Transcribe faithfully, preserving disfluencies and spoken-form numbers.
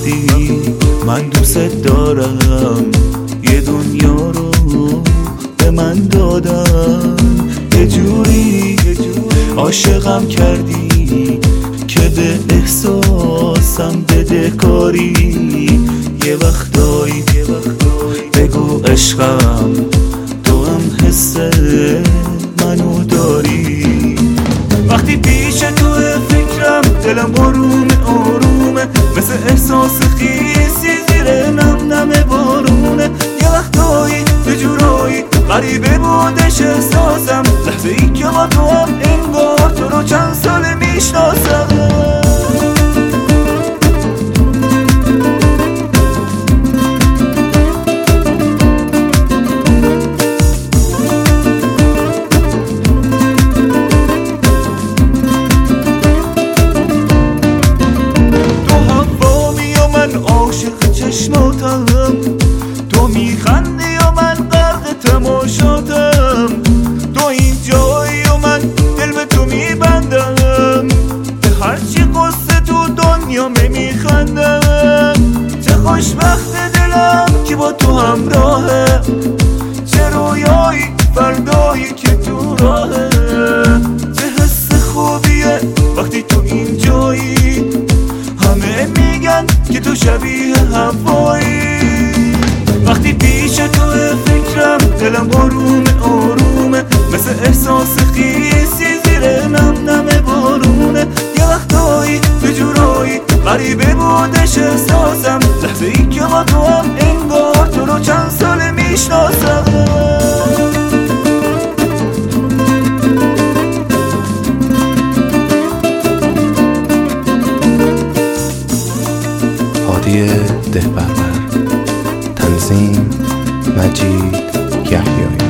وقتی من دوست دارم یه دنیا رو به من دادن، یه جوری عاشقم کردی که به احساسم بده کاری. یه وقتایی بگو عشقم تو هم حس منو داری. وقتی پیش تو فکرم دلم آروم آرومه، مثل احساس خیسی زیر نم نم بارونه. یه وقتایی به جورایی غریبه بودش احساسم، لحظه ای که با تو هم انگار تو رو چند ساله میشناسم. عاشق چشماتم، تو میخندی و من غرق تماشاتم. تو این جایی و من دل به تو میبندم، به هرچی قصه تو دنیا میخندم. چه خوشبخت دلم که با تو همراهه، چه رویایی فردایی که تو راهه. چه حس خوبیه وقتی تو این جایی، همه میگن که تو شبیه هوایی. وقتی پیش تو فکرم دلم آروم آرومه، مثل احساس خیسی زیر نم نم بارونه. یه وقتایی به جورایی غریبه بودش احساسم، لحظه ای که با تو هم انگار تو رو چند ساله میشناسم. ده بربر، تنظیم مجید یحیایی.